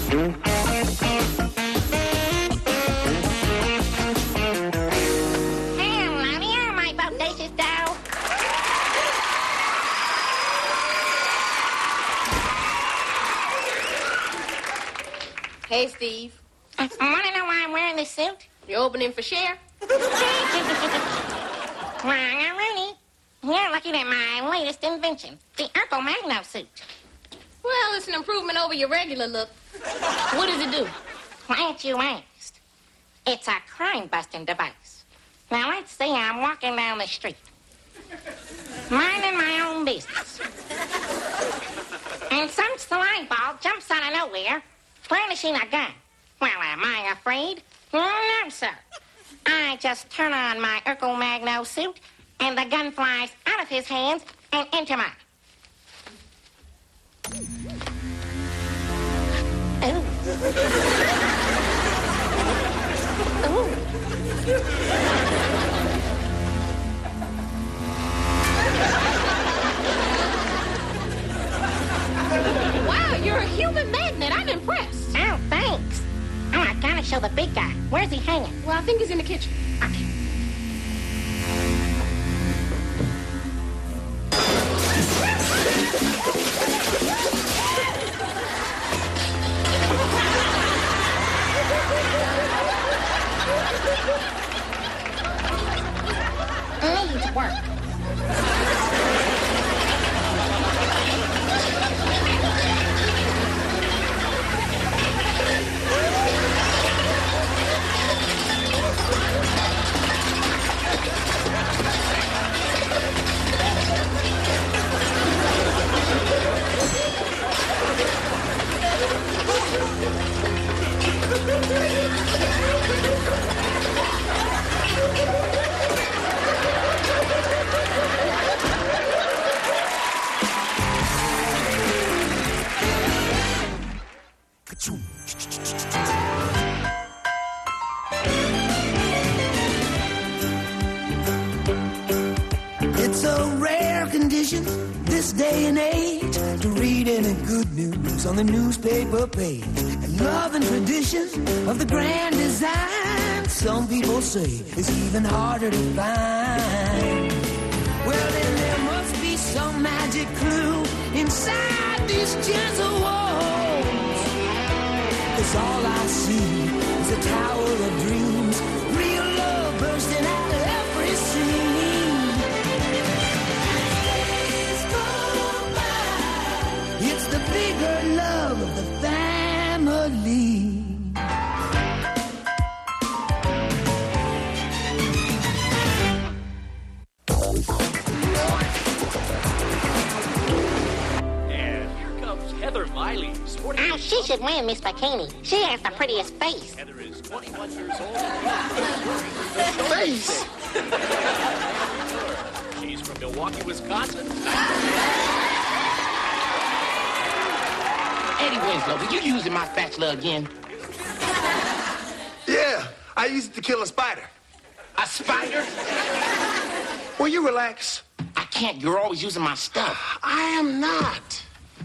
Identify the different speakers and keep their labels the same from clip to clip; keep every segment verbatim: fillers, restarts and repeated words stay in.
Speaker 1: Hey, Steve.
Speaker 2: I want to know why I'm wearing this suit?
Speaker 1: You're opening for Cher?
Speaker 2: Wrong, Rooney. You're looking at my latest invention, the Urkel Magno suit.
Speaker 1: Well, it's an improvement over your regular look. What does it do?
Speaker 2: Glad you asked. It's a crime-busting device. Now, let's say I'm walking down the street, minding my own business, and some slime ball jumps out of nowhere, brandishing a gun. Well, am I afraid? No, sir. I just turn on my Urkel Magno suit, and the gun flies out of his hands and into mine. Ooh. Ooh.
Speaker 1: Wow, you're a human magnet. I'm impressed.
Speaker 2: Oh, thanks. Oh, I gotta show the big guy. Where's he hanging?
Speaker 1: Well, I think he's in the kitchen.
Speaker 2: Okay. Needs work.
Speaker 3: It's a rare condition this day and age to read any good news on the newspaper page. And love and tradition of the grand design, some people say, is even harder to find. Well, then there must be some magic clue inside these gentle walls. 'Cause all I see is a tower of dreams, real love bursting out of every scene. Days go by, it's the bigger love of the family.
Speaker 2: Oh, she should win, Miss Bikini. She has the prettiest face.
Speaker 4: Heather is twenty-one years old.
Speaker 3: Face!
Speaker 4: She's from Milwaukee, Wisconsin.
Speaker 5: Eddie Winslow, were you using my spatula again?
Speaker 6: Yeah, I used it to kill a spider.
Speaker 5: A spider?
Speaker 6: Will you relax?
Speaker 5: I can't. You're always using my stuff.
Speaker 6: I am not.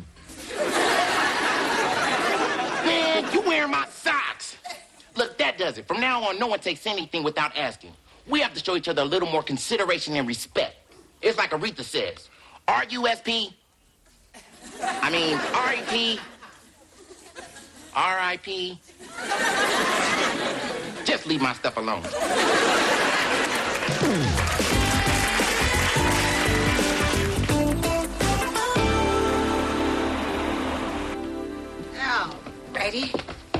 Speaker 5: Man, you wearing my socks. Look, that does it. From now on, no one takes anything without asking. We have to show each other a little more consideration and respect. It's like Aretha says, R U S P. I mean, R E P. R I P. Just leave my stuff alone.
Speaker 2: Oh, ready?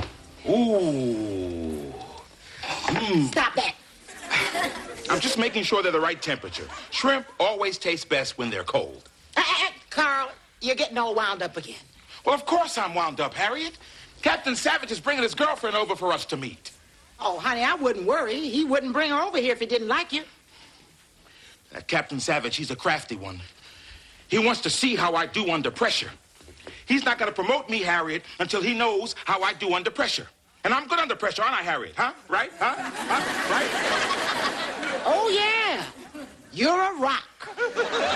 Speaker 6: Ooh. Mm.
Speaker 2: Stop that.
Speaker 6: I'm just making sure they're the right temperature. Shrimp always taste best when they're cold.
Speaker 2: Uh, uh, Carl, you're getting all wound up again.
Speaker 6: Well, of course I'm wound up, Harriet. Captain Savage is bringing his girlfriend over for us to meet.
Speaker 7: Oh, honey, I wouldn't worry. He wouldn't bring her over here if he didn't like you.
Speaker 6: That Captain Savage, he's a crafty one. He wants to see how I do under pressure. He's not going to promote me, Harriet, until he knows how I do under pressure. And I'm good under pressure, aren't I, Harriet? Huh? Right? Huh? Huh? Right?
Speaker 7: Oh, yeah. You're a rock.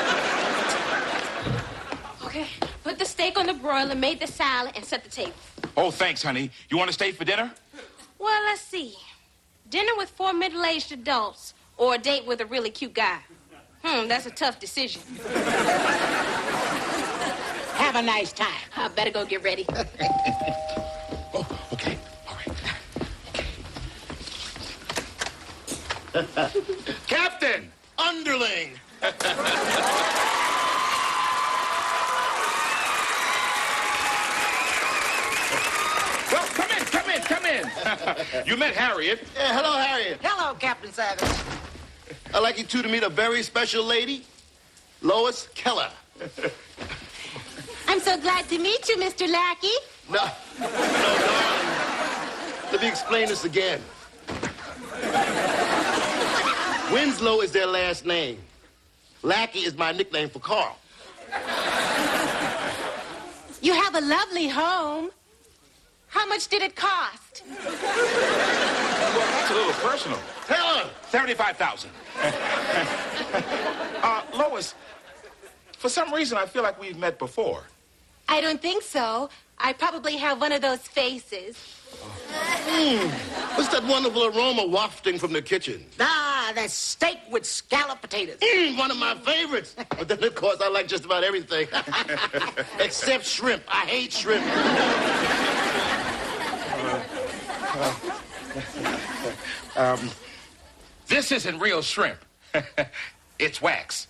Speaker 1: Okay, put the steak on the broiler, made the salad, and set the table.
Speaker 6: Oh, thanks, honey. You want to stay for dinner?
Speaker 1: Well, let's see. Dinner with four middle-aged adults or a date with a really cute guy. Hmm, that's a tough decision.
Speaker 7: Have a nice time.
Speaker 1: I better go get ready.
Speaker 6: Oh, okay. All right. Captain!
Speaker 8: Underling!
Speaker 6: Well, come in, come in, come in. You met Harriet.
Speaker 8: Yeah, hello, Harriet.
Speaker 7: Hello, Captain Savage.
Speaker 8: I'd like you two to meet a very special lady, Lois Keller.
Speaker 1: I'm so glad to meet you, Mister Lackey.
Speaker 8: No, no, darling. Let me explain this again. Winslow is their last name. Lackey is my nickname for Carl.
Speaker 1: You have a lovely home. How much did it cost?
Speaker 6: Well, that's a little personal.
Speaker 8: Tell her.
Speaker 6: seventy-five thousand dollars. uh, Lois, for some reason, I feel like we've met before.
Speaker 1: I don't think so. I probably have one of those faces.
Speaker 8: Mm. What's that wonderful aroma wafting from the kitchen?
Speaker 7: Ah, that steak with scalloped potatoes.
Speaker 8: Mm, one of my favorites. But then, of course, I like just about everything. Except shrimp. I hate shrimp.
Speaker 6: Um, this isn't real shrimp. It's wax.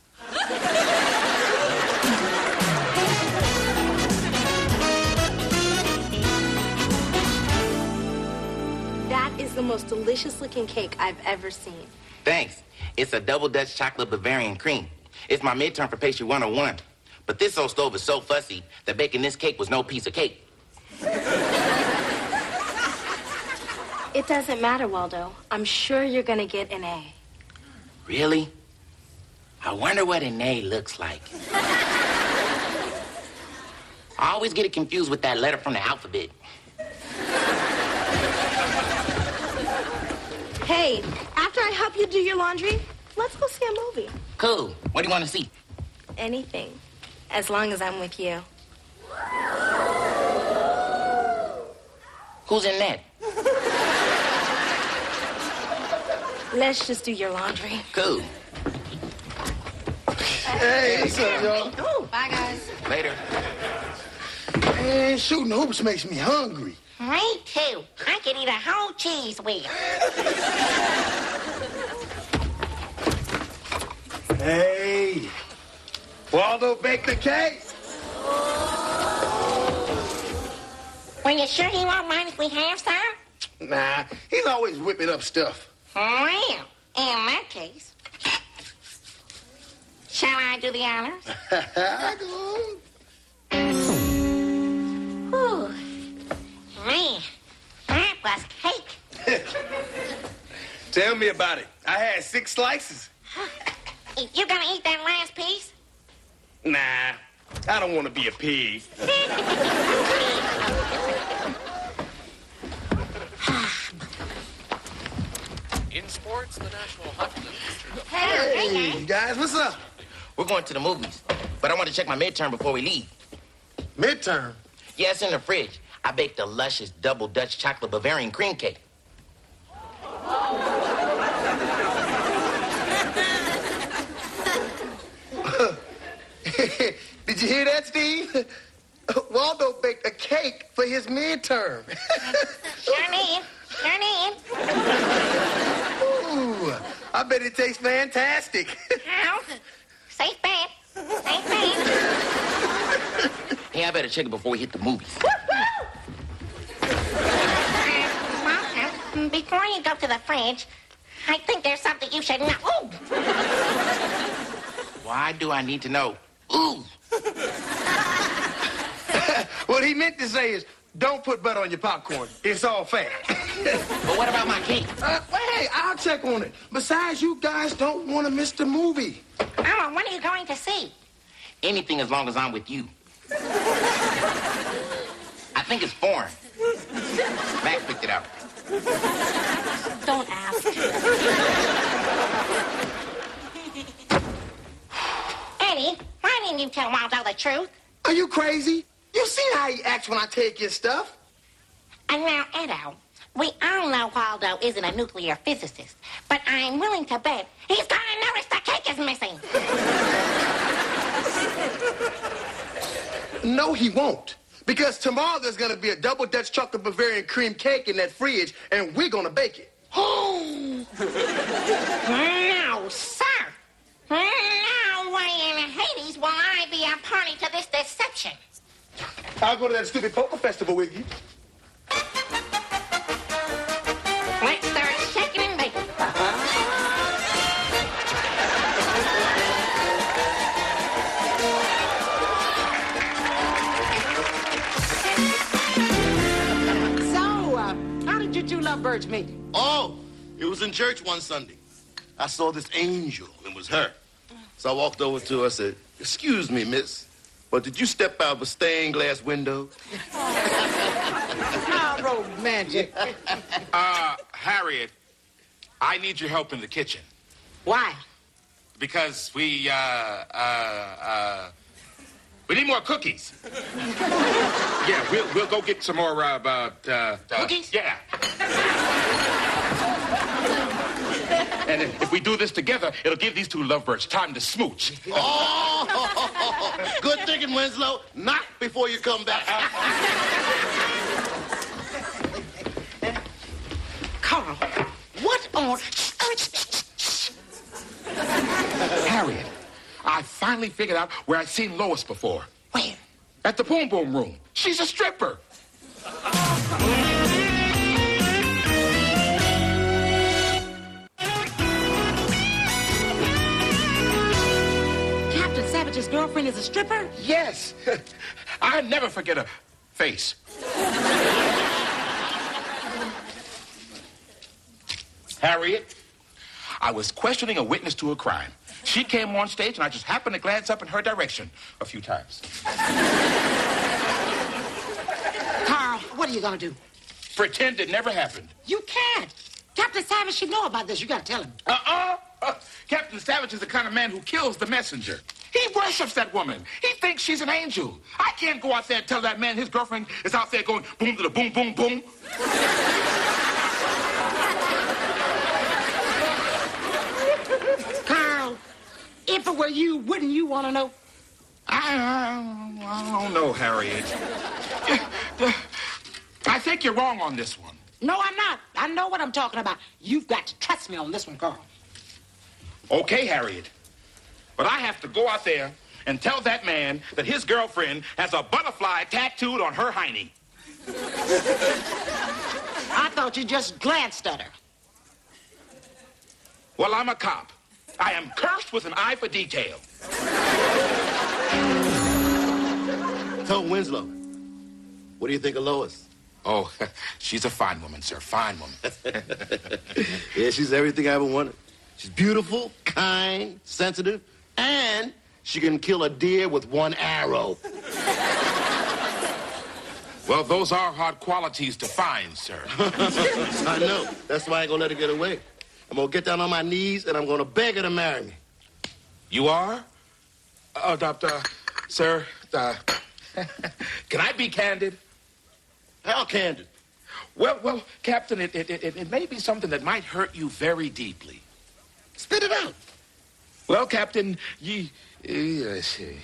Speaker 1: That is the most delicious-looking cake I've ever seen.
Speaker 5: Thanks. It's a double Dutch chocolate Bavarian cream. It's my midterm for pastry one oh one. But this old stove is so fussy that baking this cake was no piece of cake.
Speaker 1: It doesn't matter, Waldo. I'm sure you're going to get an A.
Speaker 5: Really? I wonder what an A looks like. I always get it confused with that letter from the alphabet.
Speaker 1: Hey, after I help you do your laundry, let's go see a movie.
Speaker 5: Cool. What do you want to see?
Speaker 1: Anything, as long as I'm with you.
Speaker 5: Who's in that?
Speaker 1: Let's just do your laundry.
Speaker 5: Cool.
Speaker 8: Hey, what's up, y'all?
Speaker 1: Oh, bye, guys.
Speaker 5: Later.
Speaker 8: Man, shooting hoops makes me hungry.
Speaker 2: Me too. I could eat a whole cheese wheel.
Speaker 8: Hey, Waldo baked the cake.
Speaker 2: Are you sure he won't mind if we have some?
Speaker 8: Nah, he's always whipping up stuff.
Speaker 2: Well, in that case, shall I do the honors?
Speaker 8: Go on.
Speaker 2: Whew. Man, that was cake.
Speaker 8: Tell me about it. I had six slices.
Speaker 2: You gonna eat that last piece?
Speaker 8: Nah, I don't want to be a pig.
Speaker 4: In sports, the National Hockey League.
Speaker 8: Hey, you guys, what's up?
Speaker 5: We're going to the movies, but I want to check my midterm before we leave.
Speaker 8: Midterm.
Speaker 5: Yeah, it's in the fridge. I baked a luscious double Dutch chocolate Bavarian cream cake.
Speaker 8: Did you hear that, Steve? Waldo baked a cake for his midterm.
Speaker 2: Sure did. Sure did.
Speaker 8: Ooh, I bet it tastes fantastic.
Speaker 2: How? Safe bet. Safe bet.
Speaker 5: Hey, I better check it before we hit the movies.
Speaker 2: Well, before you go to the fridge, I think there's something you should know. Ooh.
Speaker 5: Why do I need to know? Ooh.
Speaker 8: What he meant to say is, don't put butter on your popcorn. It's all fat.
Speaker 5: But what about my cake?
Speaker 8: Uh, well, hey, I'll check on it. Besides, you guys don't want to miss the movie.
Speaker 2: Oh, what are you going to see?
Speaker 5: Anything as long as I'm with you. I think it's foreign. Max picked it out.
Speaker 1: Don't ask.
Speaker 2: Eddie, why didn't you tell Waldo the truth?
Speaker 8: Are you crazy? You see how he acts when I take his stuff?
Speaker 2: And now, Edo, we all know Waldo isn't a nuclear physicist, but I'm willing to bet he's gonna notice the cake is missing.
Speaker 9: No, he won't. Because tomorrow there's gonna be a double Dutch chocolate Bavarian cream cake in that fridge, and we're gonna bake it.
Speaker 2: Oh! No, sir. No way in Hades will I be a party to this deception.
Speaker 9: I'll go to that stupid poker festival with you.
Speaker 2: Let's start shaking and baking.
Speaker 7: So, uh, how did you two lovebirds meet?
Speaker 8: Oh, it was in church one Sunday. I saw this angel. It was her. So I walked over to her and said, "Excuse me, miss, but did you step out of a stained glass window?"
Speaker 7: How romantic.
Speaker 6: Uh, Harriet, I need your help in the kitchen.
Speaker 7: Why?
Speaker 6: Because we, uh, uh, uh, we need more cookies. Yeah, we'll, we'll go get some more, uh, uh, uh
Speaker 7: Cookies?
Speaker 6: Yeah. And if, if we do this together, it'll give these two lovebirds time to smooch.
Speaker 8: Oh, good thinking, Winslow. Not before you come back.
Speaker 7: Carl, what on...
Speaker 6: Harriet, I finally figured out where I'd seen Lois before.
Speaker 7: Where?
Speaker 6: At the Boom Boom Room. She's a stripper.
Speaker 7: Captain Savage's girlfriend is a stripper?
Speaker 6: Yes. I never forget her face. Harriet, I was questioning a witness to a crime. She came on stage, and I just happened to glance up in her direction a few times.
Speaker 7: Carl, what are you gonna do?
Speaker 6: Pretend it never happened.
Speaker 7: You can't. Captain Savage should know about this. You gotta tell him.
Speaker 6: Uh-uh. Uh, Captain Savage is the kind of man who kills the messenger. He worships that woman. He thinks she's an angel. I can't go out there and tell that man his girlfriend is out there going boom to the boom, boom, boom.
Speaker 7: Carl, if it were you, wouldn't you want to know?
Speaker 6: I, I, I don't know, Harriet. I think you're wrong on this one.
Speaker 7: No, I'm not. I know what I'm talking about. You've got to trust me on this one, Carl.
Speaker 6: Okay, Harriet. But I have to go out there and tell that man that his girlfriend has a butterfly tattooed on her hiney.
Speaker 7: I thought you just glanced at her.
Speaker 6: Well, I'm a cop. I am cursed with an eye for detail.
Speaker 8: So, Winslow, what do you think of Lois?
Speaker 6: Oh, she's a fine woman, sir. Fine woman.
Speaker 8: Yeah, she's everything I ever wanted. She's beautiful, kind, sensitive, and she can kill a deer with one arrow.
Speaker 6: Well, those are hard qualities to find, sir.
Speaker 8: I know. That's why I ain't gonna let her get away. I'm gonna get down on my knees and I'm gonna beg her to marry me.
Speaker 6: You are? Uh, doctor, sir, uh, can I be candid?
Speaker 8: How candid?
Speaker 6: Well, well, Captain, it, it, it, it may be something that might hurt you very deeply.
Speaker 8: Spit it out.
Speaker 6: Well, Captain, ye... Uh, let's see.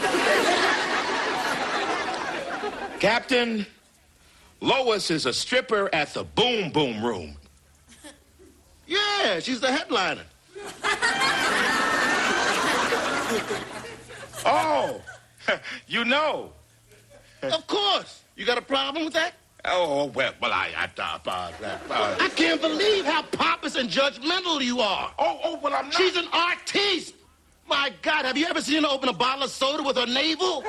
Speaker 6: Captain, Lois is a stripper at the Boom Boom Room.
Speaker 8: Yeah, she's the headliner.
Speaker 6: Oh, you know.
Speaker 8: Of course. You got a problem with that?
Speaker 6: Oh, well, well, I... I, uh, uh, uh,
Speaker 8: I can't believe how pompous and judgmental you are.
Speaker 6: oh, oh, well, I'm not...
Speaker 8: She's an artiste. My God, have you ever seen her open a bottle of soda with her navel?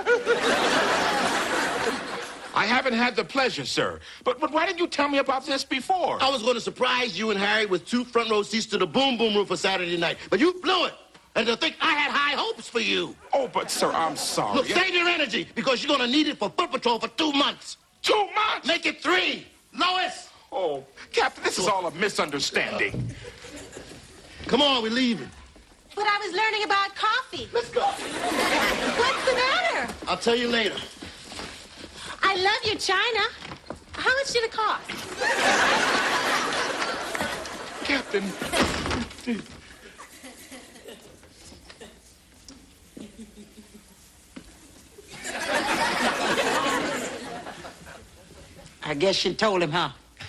Speaker 6: I haven't had the pleasure, sir. But, but why didn't you tell me about this before?
Speaker 8: I was going to surprise you and Harry with two front row seats to the Boom Boom Room for Saturday night, but you blew it. And to think I had high hopes for you.
Speaker 6: Oh, but, sir, I'm sorry.
Speaker 8: Look, save your energy, because you're going to need it for Foot Patrol for two months.
Speaker 6: Two months?
Speaker 8: Make it three. Lois!
Speaker 6: Oh, Captain, this is all a misunderstanding.
Speaker 8: Come on, we're leaving.
Speaker 1: But I was learning about coffee.
Speaker 8: Let's go.
Speaker 1: What's the matter?
Speaker 8: I'll tell you later.
Speaker 1: I love your china. How much did it cost?
Speaker 6: Captain.
Speaker 7: I guess you told him, huh?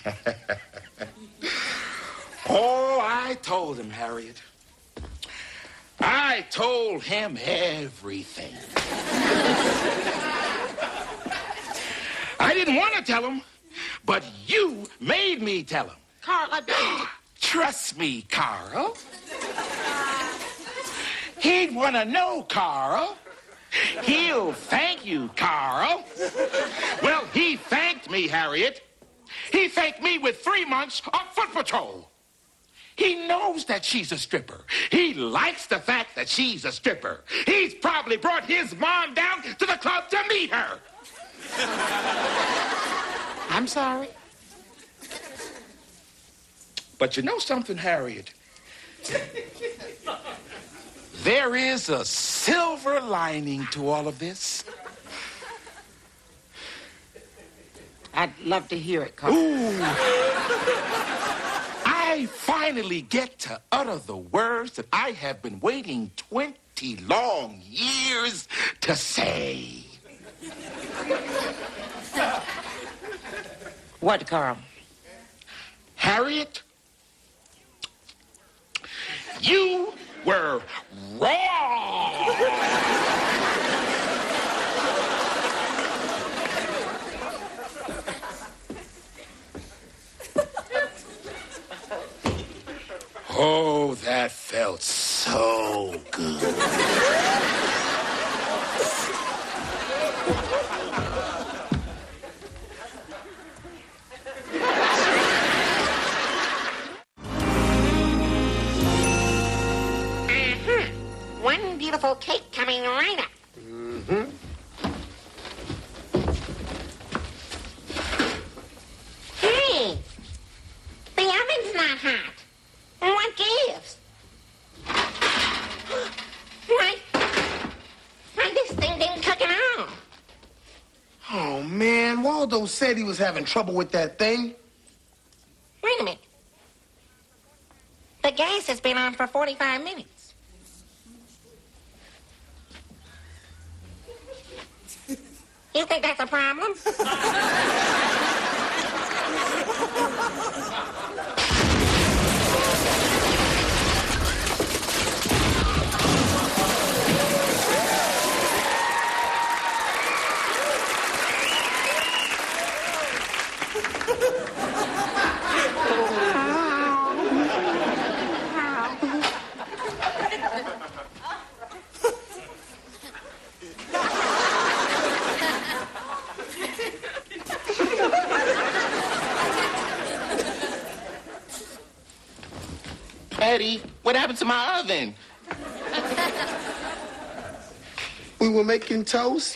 Speaker 6: Oh, I told him, Harriet. I told him everything. I didn't want to tell him, but you made me tell him.
Speaker 7: Carl, I don't.
Speaker 6: Trust me, Carl. He'd want to know, Carl. He'll thank you, Carl. Well, he thanked me, Harriet. He thanked me with three months of foot patrol. He knows that she's a stripper. He likes the fact that she's a stripper. He's probably brought his mom down to the club to meet her.
Speaker 7: I'm sorry.
Speaker 6: But you know something, Harriet? There is a silver lining to all of this.
Speaker 7: I'd love to hear it, Carl.
Speaker 6: Ooh. I finally get to utter the words that I have been waiting twenty long years to say.
Speaker 7: What, Carl?
Speaker 6: Harriet, you were wrong. Oh, that felt so good.
Speaker 2: Uh-huh. One beautiful cake coming right up.
Speaker 9: Mm-hmm.
Speaker 2: Hey, the oven's not hot. What gives? Why, why this thing didn't cook at all?
Speaker 9: Oh, man, Waldo said he was having trouble with that thing.
Speaker 2: Wait a minute. The gas has been on for forty-five minutes. You think that's a problem?
Speaker 5: Eddie, what happened to my oven?
Speaker 9: We were making toast.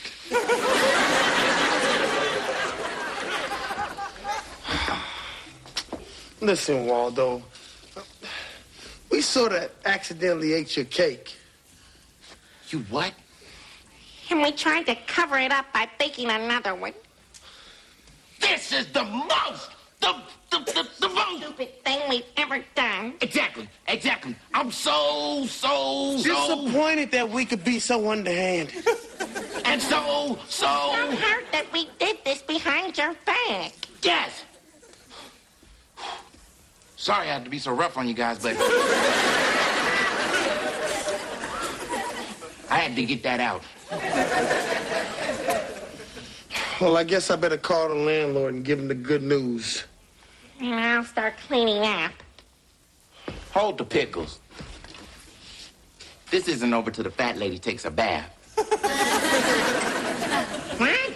Speaker 9: Listen, Waldo. We sort of accidentally ate your cake.
Speaker 5: You what?
Speaker 2: And we tried to cover it up by baking another one.
Speaker 5: This is the most, the, the, the, the most.
Speaker 2: Stupid thing we've ever done.
Speaker 5: Exactly, exactly. I'm so, so, so.
Speaker 9: Disappointed that we could be so underhanded.
Speaker 5: And so, so.
Speaker 2: I'm hurt that we did this behind your back.
Speaker 5: Yes. Sorry I had to be so rough on you guys, but I had to get that out.
Speaker 9: Well, I guess I better call the landlord and give him the good news.
Speaker 2: And I'll start cleaning up.
Speaker 5: Hold the pickles. This isn't over till the fat lady takes a bath.
Speaker 2: What?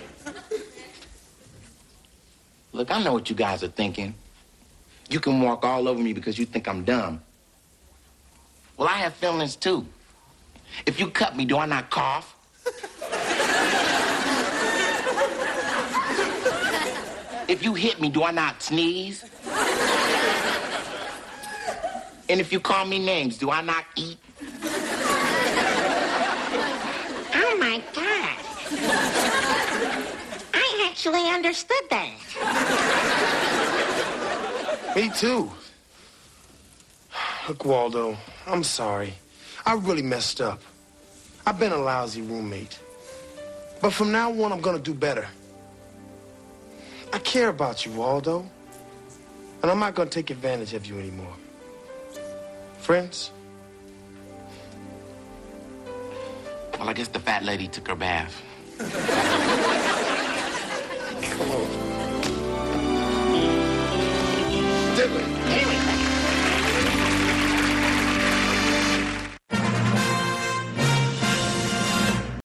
Speaker 5: Look, I know what you guys are thinking. You can walk all over me because you think I'm dumb. Well, I have feelings too. If you cut me, do I not cough? If you hit me, do I not sneeze? And if you call me names, do I not eat?
Speaker 2: Oh, my God. I actually understood that.
Speaker 9: Me too. Look, Waldo, I'm sorry. I really messed up. I've been a lousy roommate. But from now on, I'm gonna do better. I care about you, Waldo. And I'm not gonna take advantage of you anymore. Friends?
Speaker 5: Well, I guess the fat lady took her bath.
Speaker 9: Come on.